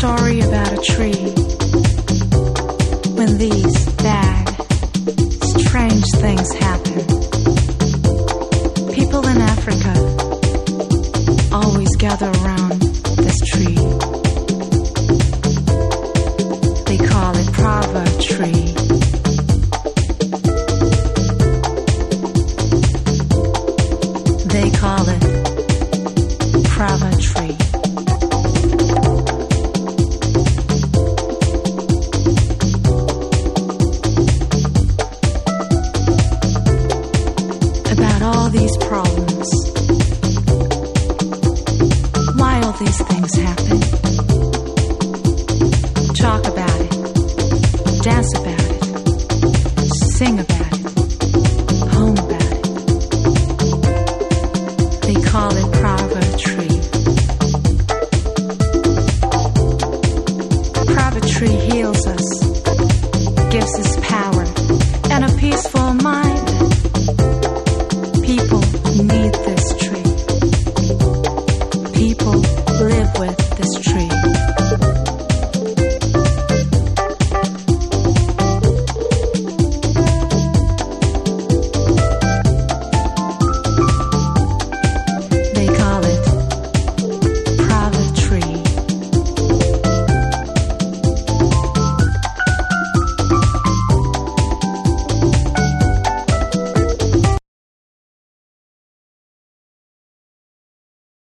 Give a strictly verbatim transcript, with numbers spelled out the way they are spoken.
story about a tree. When these bad, strange things happen, people in Africa always gather around this tree. They call it Prava tree. They call it Prava tree. About all these problems, why all these things happen. Talk about it, dance about it, sing about it, home about it. They call it Prava tree. Prava tree heals us, gives us power and a peaceful mind.